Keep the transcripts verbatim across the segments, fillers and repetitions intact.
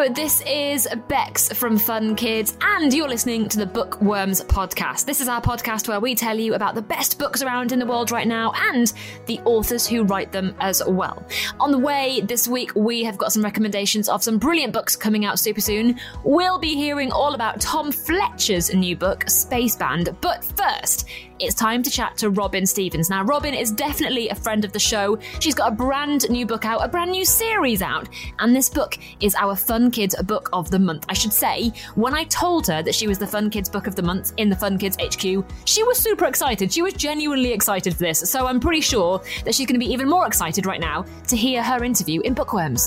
Hello, this is Bex from Fun Kids, and you're listening to the Bookworms podcast. This is our podcast where we tell you about the best books around in the world right now and the authors who write them as well. On the way this week, we have got some recommendations of some brilliant books coming out super soon. We'll be hearing all about Tom Fletcher's new book, Spaceband. But first, it's time to chat to Robin Stevens. Now, Robin is definitely a friend of the show. She's got a brand new book out, a brand new series out, and this book is our Fun Kids Book of the Month. I should say, when I told her that she was the Fun Kids Book of the Month in the Fun Kids H Q, she was super excited. She was genuinely excited for this, so I'm pretty sure that she's going to be even more excited right now to hear her interview in Bookworms.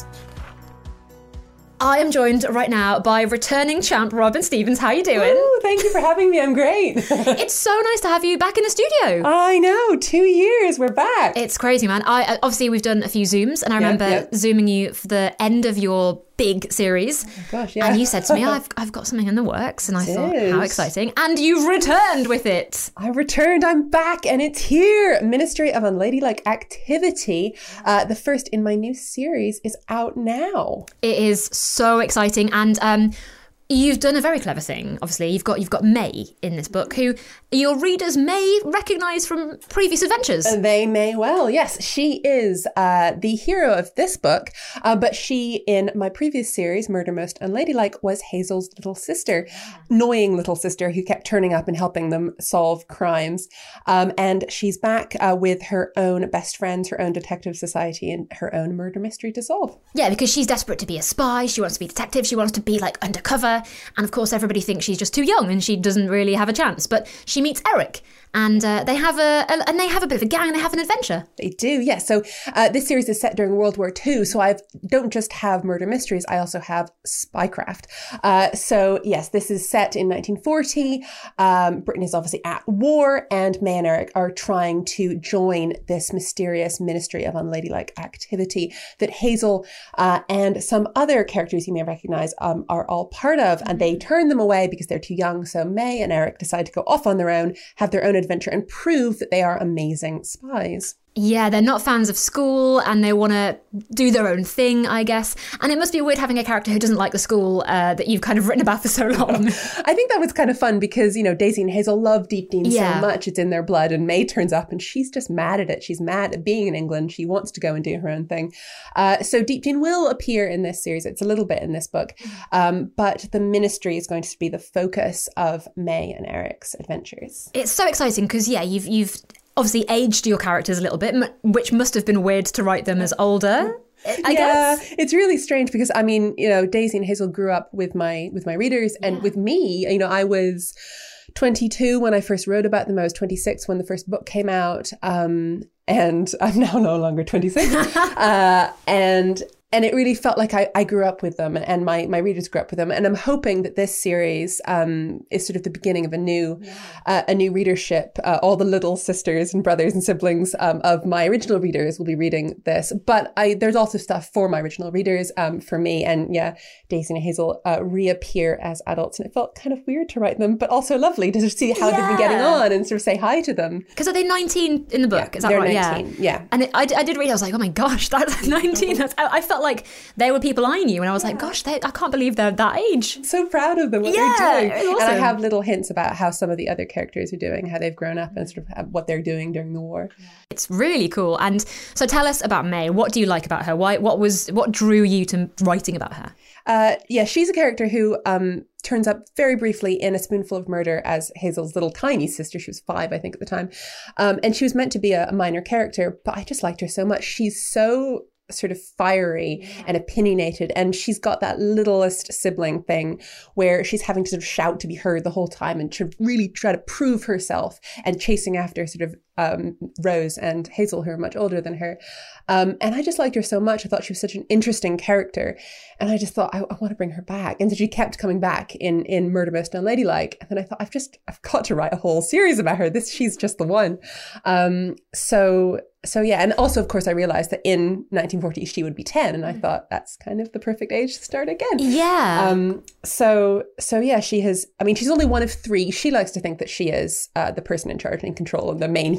I am joined right now by returning champ Robin Stevens. How are you doing? Ooh, thank you for having me. I'm great. It's so nice to have you back in the studio. I know. Two years. We're back. It's crazy, man. I obviously, we've done a few Zooms, and I remember yep, yep. Zooming you for the end of your big series. Oh my gosh, yeah. And you said to me, oh, I've, I've got something in the works. And I it thought, is. How exciting. And you've returned with it. I returned. I'm back and it's here. Ministry of Unladylike Activity. Uh, the first in my new series is out now. It is so exciting. And um, you've done a very clever thing. Obviously, you've got you've got May in this book, who your readers may recognise from previous adventures. They may well, yes. She is uh, the hero of this book, uh, but she, in my previous series, Murder Most Unladylike, was Hazel's little sister, annoying little sister who kept turning up and helping them solve crimes. Um, and she's back uh, with her own best friends, her own detective society, and her own murder mystery to solve. Yeah, because she's desperate to be a spy. She wants to be a detective. She wants to be like undercover. And of course, everybody thinks she's just too young and she doesn't really have a chance. But she meets Eric, and uh, they have a, a and they have a bit of a gang. And they have an adventure. They do, yes. Yeah. So uh, this series is set during World War Two. So I don't just have murder mysteries. I also have spycraft. Uh, so yes, this is set in nineteen forty. Um, Britain is obviously at war, and May and Eric are trying to join this mysterious Ministry of Unladylike Activity that Hazel uh, and some other characters you may recognize um, are all part of. And they turn them away because they're too young. So May and Eric decide to go off on their own, have their own adventure, and prove that they are amazing spies. Yeah, they're not fans of school and they want to do their own thing, I guess. And it must be weird having a character who doesn't like the school uh, that you've kind of written about for so long. I think that was kind of fun because, you know, Daisy and Hazel love Deep Dean yeah. so much. It's in their blood. And May turns up and she's just mad at it. She's mad at being in England. She wants to go and do her own thing. Uh, so Deep Dean will appear in this series. It's a little bit in this book. Um, but the ministry is going to be the focus of May and Eric's adventures. It's so exciting because, yeah, you've you've... obviously aged your characters a little bit, which must have been weird to write them as older, I yeah, guess. It's really strange because, I mean, you know, Daisy and Hazel grew up with my with my readers and yeah. with me. You know, I was twenty-two when I first wrote about them. I was twenty-six when the first book came out. Um, and I'm now no longer twenty-six. uh, and... And it really felt like I, I grew up with them and my, my readers grew up with them. And I'm hoping that this series um, is sort of the beginning of a new yeah. uh, a new readership. Uh, all the little sisters and brothers and siblings um, of my original readers will be reading this. But I there's also stuff for my original readers, um, for me. And yeah, Daisy and Hazel uh, reappear as adults. And it felt kind of weird to write them, but also lovely to see how yeah. they've been getting on and sort of say hi to them. Because are they nineteen in the book? Yeah, is that they're right? nineteen, yeah. yeah. And it, I, I did read, I was like, oh my gosh, that's nineteen. That's, I, I felt like they were people I knew and I was yeah. like, gosh, they, I can't believe they're that age. I'm so proud of them, what yeah, they're doing. Awesome. And I have little hints about how some of the other characters are doing, how they've grown up and sort of what they're doing during the war. It's really cool. And so tell us about May. What do you like about her? Why? What was what drew you to writing about her? Uh, yeah, she's a character who um, turns up very briefly in A Spoonful of Murder as Hazel's little tiny sister. She was five, I think, at the time. Um, and she was meant to be a, a minor character, but I just liked her so much. She's so sort of fiery yeah. and opinionated, and she's got that littlest sibling thing where she's having to sort of shout to be heard the whole time and to really try to prove herself and chasing after sort of um, Rose and Hazel, who are much older than her. Um, and I just liked her so much. I thought she was such an interesting character. And I just thought, I, I want to bring her back. And so she kept coming back in, in Murder Most Unladylike. And then I thought, I've just, I've got to write a whole series about her. This, she's just the one. Um, so, so yeah. And also, of course, I realized that in nineteen forty, she would be ten. And I thought that's kind of the perfect age to start again. Yeah. Um, so, so yeah, she has, I mean, she's only one of three. She likes to think that she is uh, the person in charge and in control and the main hero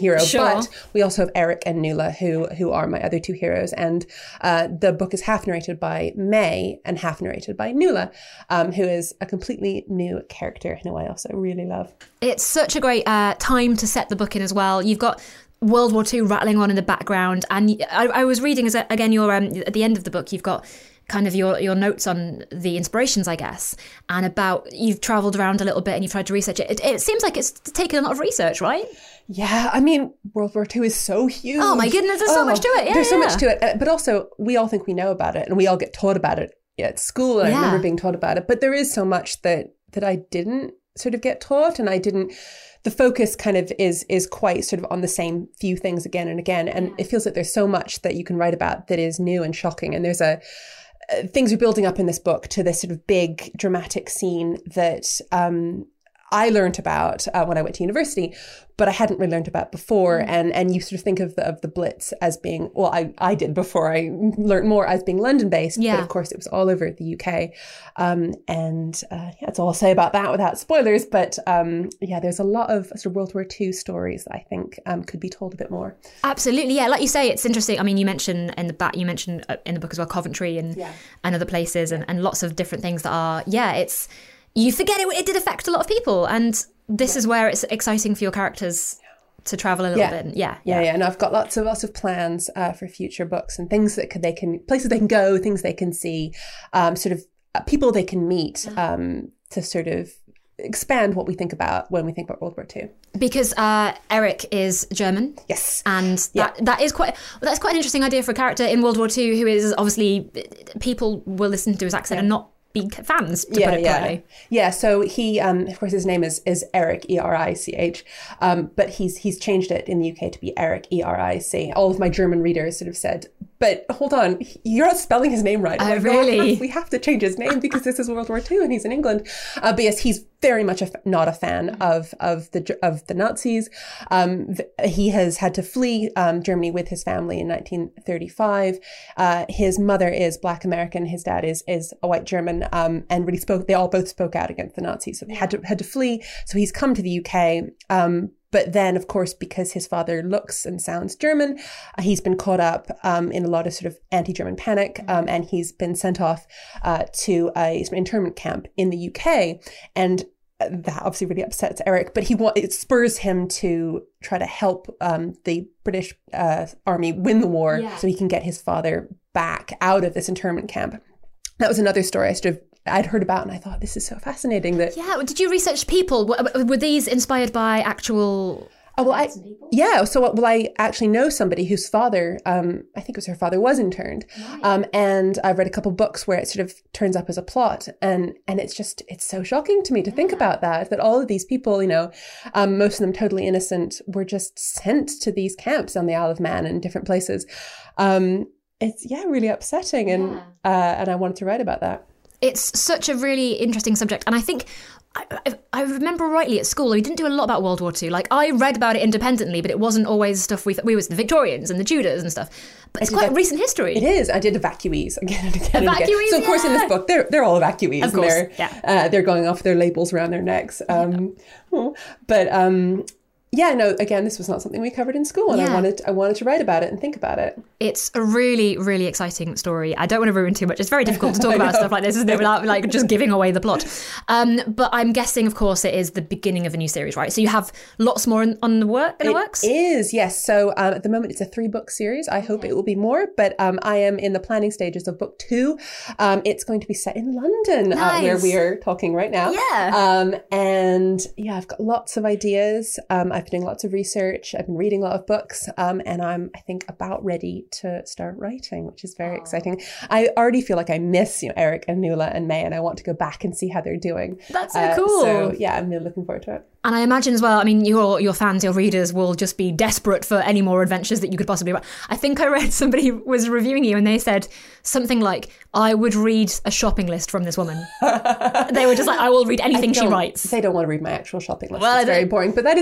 hero. Sure. But we also have Eric and Nuala, who who are my other two heroes. And uh, the book is half narrated by May and half narrated by Nuala, um, who is a completely new character who I also really love. It's such a great uh, time to set the book in as well. You've got World War Two rattling on in the background, and I, I was reading as a, again your um, at the end of the book you've got kind of your your notes on the inspirations, I guess, and about you've travelled around a little bit and you've tried to research it. It, it seems like it's taken a lot of research, right? Yeah, I mean, World War Two is so huge. Oh my goodness, there's oh, so much to it. Yeah, there's so yeah. much to it, but also we all think we know about it, and we all get taught about it at school. And Yeah. I remember being taught about it, but there is so much that that I didn't sort of get taught, and I didn't. The focus kind of is is quite sort of on the same few things again and again, and it feels like there's so much that you can write about that is new and shocking. And there's a uh, things are building up in this book to this sort of big dramatic scene that um, I learned about uh, when I went to university, but I hadn't really learned about before. Mm. And and you sort of think of the of the Blitz as being, well, I, I did before I learned more, as being London-based, yeah. but of course it was all over the U K. Um, and uh, yeah, that's all I'll say about that without spoilers. But um, yeah, there's a lot of sort of World War Two stories that I think um, could be told a bit more. Absolutely, yeah. Like you say, it's interesting. I mean, you mentioned in the back, you mentioned in the book as well, Coventry and Yeah. and other places, and, and lots of different things that are, yeah, it's, you forget it, it did affect a lot of people. And this yeah. is where it's exciting for your characters to travel a little yeah. bit. Yeah, yeah, yeah. And I've got lots of lots of plans uh, for future books and things that could, they can, places they can go, things they can see, um, sort of uh, people they can meet um, to sort of expand what we think about when we think about World War Two. Because uh, Eric is German. Yes. And that yeah. that is quite that's quite an interesting idea for a character in World War Two who is obviously, people will listen to his accent yeah. and not be fans, to yeah, put it yeah. politely. Yeah, so he, um, of course, his name is is Eric, E R I C H, um, but he's he's changed it in the U K to be Eric, E R I C. All of my German readers sort of said, but hold on, you're not spelling his name right. Oh, like, really? No, we, have, we have to change his name because this is World War Two and he's in England. Uh, but yes, he's very much a, not a fan of of the of the Nazis. Um, th- he has had to flee um, Germany with his family in nineteen thirty-five. Uh, his mother is Black American. His dad is is a white German, um, and really spoke. They all both spoke out against the Nazis, so they had to had to flee. So he's come to the U K. Um, But then, of course, because his father looks and sounds German, uh, he's been caught up um, in a lot of sort of anti-German panic, um, and he's been sent off uh, to a sort of internment camp in the U K. And that obviously really upsets Eric, but he wa- it spurs him to try to help um, the British uh, army win the war yeah. so he can get his father back out of this internment camp. That was another story I sort of I'd heard about, and I thought, this is so fascinating. That yeah. Did you research people? Were these inspired by actual? Oh well, I yeah. So well, I actually know somebody whose father, um, I think it was her father, was interned, right. um, and I've read a couple books where it sort of turns up as a plot, and and it's just it's so shocking to me to yeah. think about that that all of these people, you know, um, most of them totally innocent, were just sent to these camps on the Isle of Man and different places. Um, it's yeah, really upsetting, and yeah. uh, and I wanted to write about that. It's such a really interesting subject. And I think, I, I, I remember rightly at school, we didn't do a lot about World War Two. Like, I read about it independently, but it wasn't always stuff we, th- we was the Victorians and the Tudors and stuff. But it's quite evac- recent history. It is. I did evacuees again and again Evacuees, and again. So, of course, yeah. in this book, they're they're all evacuees. Of course, and they're, yeah. uh, they're going off their labels around their necks. Um, yeah. But... Um, Yeah, no, again, this was not something we covered in school, and yeah. I wanted I wanted to write about it and think about it. It's a really, really exciting story. I don't want to ruin too much. It's very difficult to talk about stuff like this, isn't it, without like just giving away the plot. Um, but I'm guessing, of course, it is the beginning of a new series, right? So you have lots more in, on the work in it the works? It is, yes. So um, at the moment, it's a three-book series. I hope okay. it will be more, but um, I am in the planning stages of book two. Um, it's going to be set in London, nice. uh, where we are talking right now. Yeah. Um, and yeah, I've got lots of ideas. Um, I've been doing lots of research. I've been reading a lot of books, um, and I'm, I think, about ready to start writing, which is very oh. exciting. I already feel like I miss, you know, Eric and Nuala and May, and I want to go back and see how they're doing. That's so uh, cool. So yeah, I'm really looking forward to it. And I imagine as well, I mean, your your fans, your readers will just be desperate for any more adventures that you could possibly write. I think I read somebody was reviewing you and they said something like, I would read a shopping list from this woman. They were just like, I will read anything she writes. They don't want to read my actual shopping list. Well, it's very boring, but that is very nice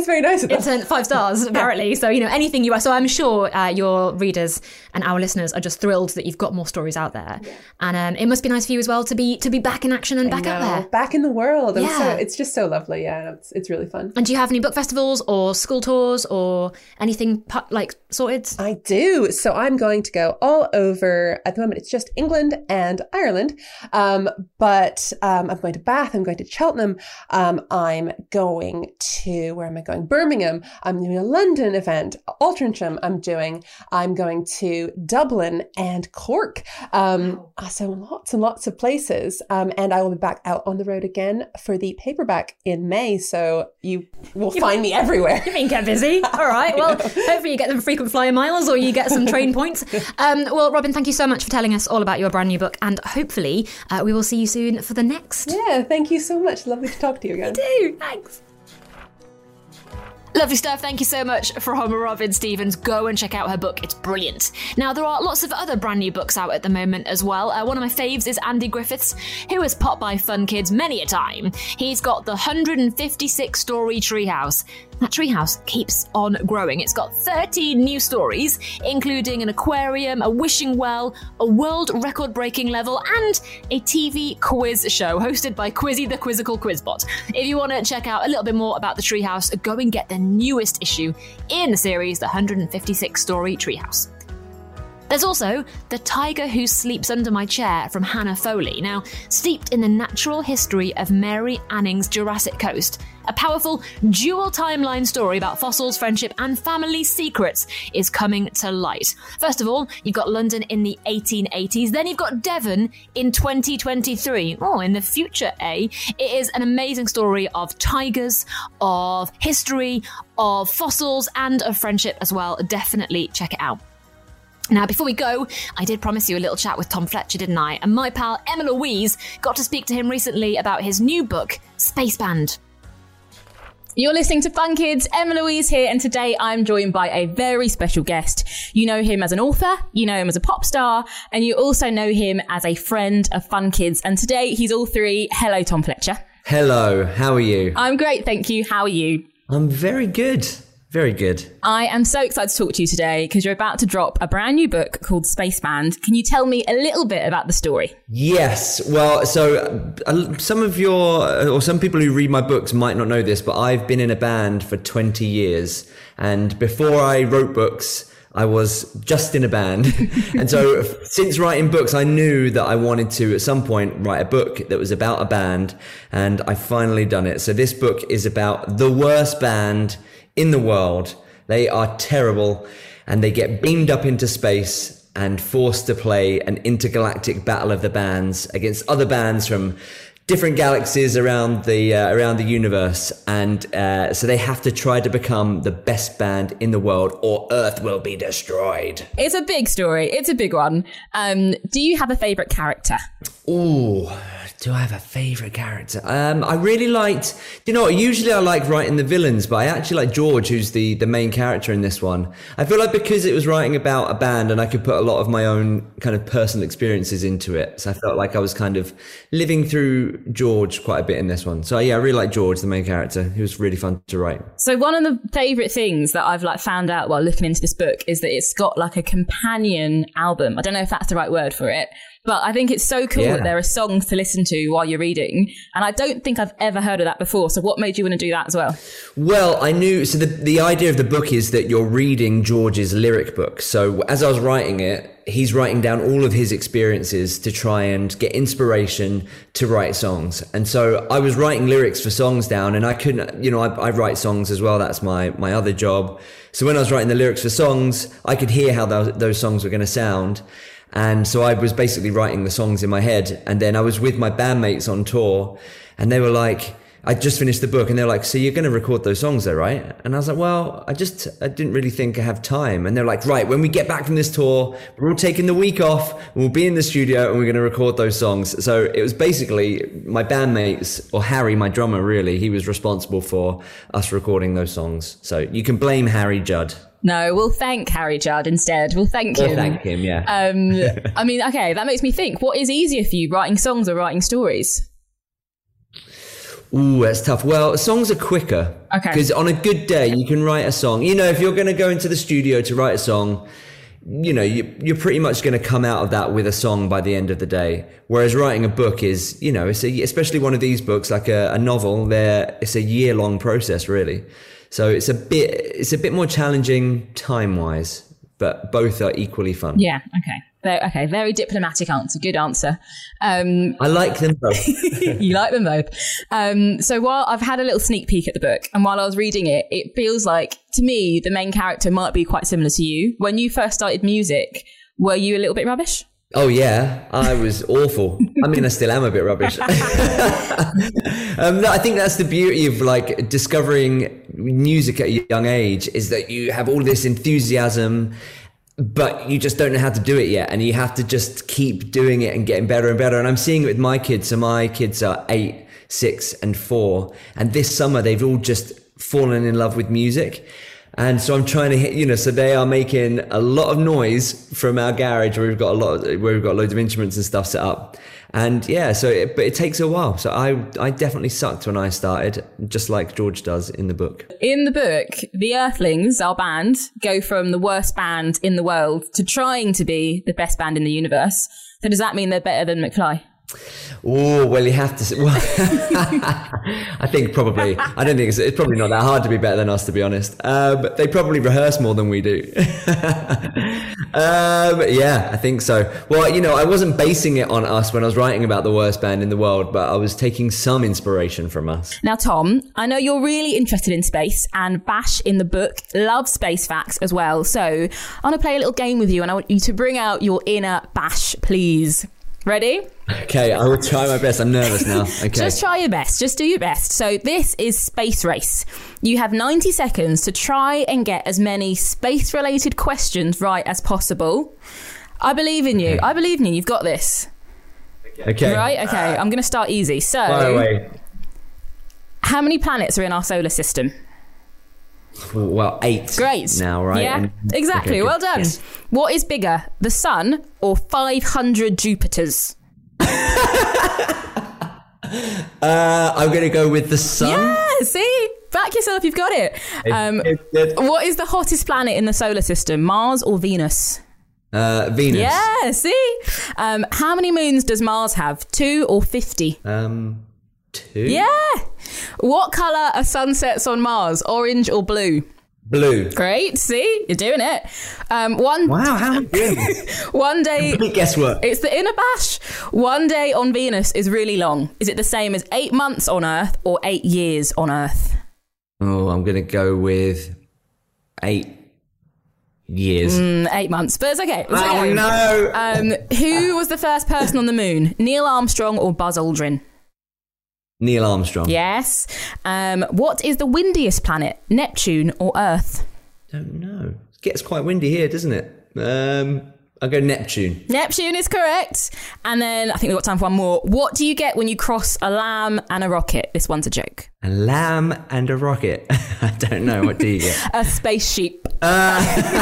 It's uh, five stars, apparently. So, you know, anything you... So I'm sure uh, your readers and our listeners are just thrilled that you've got more stories out there. Yeah. And um, it must be nice for you as well to be to be back in action and I back know. out there. Back in the world. Yeah. So, it's just so lovely. Yeah, it's, it's really fun. And do you have any book festivals or school tours or anything like sorted? I do. So I'm going to go all over. At the moment, it's just England and Ireland. Um, but um, I'm going to Bath. I'm going to Cheltenham. Um, I'm going to, where am I going? Birmingham. I'm doing a London event. Altrincham I'm doing. I'm going to Dublin and Cork. Um, so lots and lots of places. Um, and I will be back out on the road again for the paperback in May. So you will you find me everywhere. You mean get busy. All right. Well, hopefully you get them frequent flyer miles or you get some train points. Um, well, Robin, thank you so much for telling us all about your brand new book. And hopefully uh, we will see you soon for the next. Yeah, thank you so much. Lovely to talk to you again. You do. Thanks. Lovely stuff. Thank you so much from Robin Stevens. Go and check out her book. It's brilliant. Now, there are lots of other brand new books out at the moment as well. Uh, one of my faves is Andy Griffiths, who has popped by Fun Kids many a time. He's got the one hundred fifty-six story treehouse. That treehouse keeps on growing. It's got thirteen new stories, including an aquarium, a wishing well, a world record-breaking level, and a T V quiz show hosted by Quizzy the Quizzical Quizbot. If you want to check out a little bit more about the treehouse, go and get the newest issue in the series, the one hundred fifty-six story treehouse. There's also The Tiger Who Sleeps Under My Chair from Hannah Foley. Now, steeped in the natural history of Mary Anning's Jurassic Coast, a powerful dual timeline story about fossils, friendship, and family secrets is coming to light. First of all, you've got London in the eighteen eighties, then you've got Devon in twenty twenty-three. Oh, in the future, eh? It is an amazing story of tigers, of history, of fossils, and of friendship as well. Definitely check it out. Now, before we go, I did promise you a little chat with Tom Fletcher, didn't I? And my pal Emma Louise got to speak to him recently about his new book, Spaceband. You're listening to Fun Kids, Emma Louise here, and today I'm joined by a very special guest. You know him as an author, you know him as a pop star, and you also know him as a friend of Fun Kids. And today he's all three. Hello, Tom Fletcher. Hello, how are you? I'm great, thank you. How are you? I'm very good. Very good. I am so excited to talk to you today because you're about to drop a brand new book called Spaceband. Can you tell me a little bit about the story? Yes. Well, so uh, some of your, or some people who read my books might not know this, but I've been in a band for twenty years. And before I wrote books, I was just in a band. And so since writing books, I knew that I wanted to, at some point, write a book that was about a band. And I've finally done it. So this book is about the worst band in the world. They are terrible, and they get beamed up into space and forced to play an intergalactic battle of the bands against other bands from different galaxies around the uh, around the universe, and uh, so they have to try to become the best band in the world, or Earth will be destroyed. It's a big story. It's a big one. Um, do you have a favourite character? Ooh, do I have a favourite character? Um, I really liked, you know, usually I like writing the villains, but I actually like George, who's the, the main character in this one. I feel like because it was writing about a band and I could put a lot of my own kind of personal experiences into it. So I felt like I was kind of living through George quite a bit in this one. So yeah, I really like George, the main character. He was really fun to write. So one of the favourite things that I've like found out while looking into this book is that it's got like a companion album. I don't know if that's the right word for it, but I think it's so cool yeah. that there are songs to listen to while you're reading. And I don't think I've ever heard of that before. So what made you want to do that as well? Well, I knew, so the, the idea of the book is that you're reading George's lyric book. So as I was writing it, he's writing down all of his experiences to try and get inspiration to write songs. And so I was writing lyrics for songs down, and I couldn't, you know, I, I write songs as well. That's my, my other job. So when I was writing the lyrics for songs, I could hear how those, those songs were going to sound. And so I was basically writing the songs in my head. And then I was with my bandmates on tour, and they were like, I just finished the book, and they're like, so you're going to record those songs though, right? And I was like, well, I just, I didn't really think I have time. And they're like, right, when we get back from this tour, we're all taking the week off, and we'll be in the studio and we're going to record those songs. So it was basically my bandmates, or Harry, my drummer, really, he was responsible for us recording those songs. So you can blame Harry Judd. No, we'll thank Harry Judd instead. We'll thank him. We'll thank him, yeah. Um, I mean, okay, that makes me think, what is easier for you, writing songs or writing stories? Ooh, that's tough. Well, songs are quicker. Okay. Because on a good day, you can write a song. You know, if you're going to go into the studio to write a song, you know, you, you're pretty much going to come out of that with a song by the end of the day. Whereas writing a book is, you know, it's a, especially one of these books, like a, a novel, there it's a year long process, really. So it's a bit, it's a bit more challenging time wise, but both are equally fun. Yeah. Okay. Okay, very diplomatic answer. Good answer. Um, I like them both. You like them both. Um, so while I've had a little sneak peek at the book, and while I was reading it, it feels like, to me, the main character might be quite similar to you. When you first started music, were you a little bit rubbish? Oh, yeah. I was awful. I mean, I still am a bit rubbish. um, no, I think that's the beauty of like discovering music at a young age, is that you have all this enthusiasm, but you just don't know how to do it yet. And you have to just keep doing it and getting better and better. And I'm seeing it with my kids. So my kids are eight, six and four. And this summer, they've all just fallen in love with music. And so I'm trying to hit, you know, so they are making a lot of noise from our garage where we've got a lot of, where we've got loads of instruments and stuff set up. And yeah, so, it, but it takes a while. So I, I definitely sucked when I started, just like George does in the book. In the book, the Earthlings, our band, go from the worst band in the world to trying to be the best band in the universe. So does that mean they're better than McFly? Oh, well, you have to say, well, I think probably, I don't think it's, it's probably not that hard to be better than us, to be honest. Um, they probably rehearse more than we do. um, yeah, I think so. Well, you know, I wasn't basing it on us when I was writing about the worst band in the world, but I was taking some inspiration from us. Now, Tom, I know you're really interested in space, and Bash in the book loves space facts as well. So I want to play a little game with you, and I want you to bring out your inner Bash, please. Ready? Okay, I will try my best. I'm nervous now. Okay. Just try your best. Just do your best. So this is Space Race. You have ninety seconds to try and get as many space-related questions right as possible. I believe in you. Okay. I believe in you. You've got this. Okay. Right? Okay. I'm going to start easy. So, fire away. How many planets are in our solar system? Well, eight. Great. Now, right? Yeah, and, exactly. Okay, well done. Yes. What is bigger, the sun or five hundred Jupiters? uh, I'm going to go with the sun. Yeah, see? Back yourself, you've got it. Um, what is the hottest planet in the solar system, Mars or Venus? Uh, Venus. Yeah, see? Um, how many moons does Mars have, two or fifty? Um, two. Yeah. What colour are sunsets on Mars, orange or blue? Blue. Great, see? You're doing it. Um, one wow, how are you doing? One day... Complete guesswork. It's the inner Bash. One day on Venus is really long. Is it the same as eight months on Earth or eight years on Earth? Oh, I'm going to go with eight years. Mm, eight months, but it's okay. It's oh, okay. no. Um, who was the first person on the moon? Neil Armstrong or Buzz Aldrin? Neil Armstrong. Yes. Um, what is the windiest planet, Neptune or Earth? Don't know. It gets quite windy here, doesn't it? Um, I'll go Neptune. Neptune is correct. And then I think we've got time for one more. What do you get when you cross a lamb and a rocket? This one's a joke. A lamb and a rocket. I don't know. What do you get? A space sheep. Uh,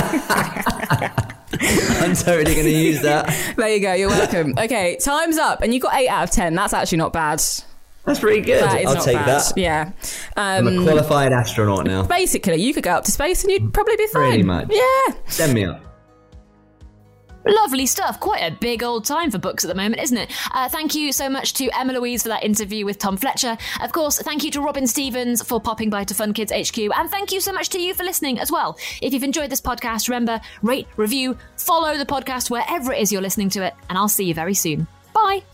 I'm totally going to use that. There you go. You're welcome. Okay, time's up. And you got eight out of ten. That's actually not bad. That's pretty good. I'll take bad. that. Yeah. Um, I'm a qualified astronaut now. Basically, you could go up to space and you'd probably be fine. Pretty much. Yeah. Send me up. Lovely stuff. Quite a big old time for books at the moment, isn't it? Uh, thank you so much to Emma Louise for that interview with Tom Fletcher. Of course, thank you to Robin Stevens for popping by to Fun Kids H Q. And thank you so much to you for listening as well. If you've enjoyed this podcast, remember, rate, review, follow the podcast wherever it is you're listening to it. And I'll see you very soon. Bye.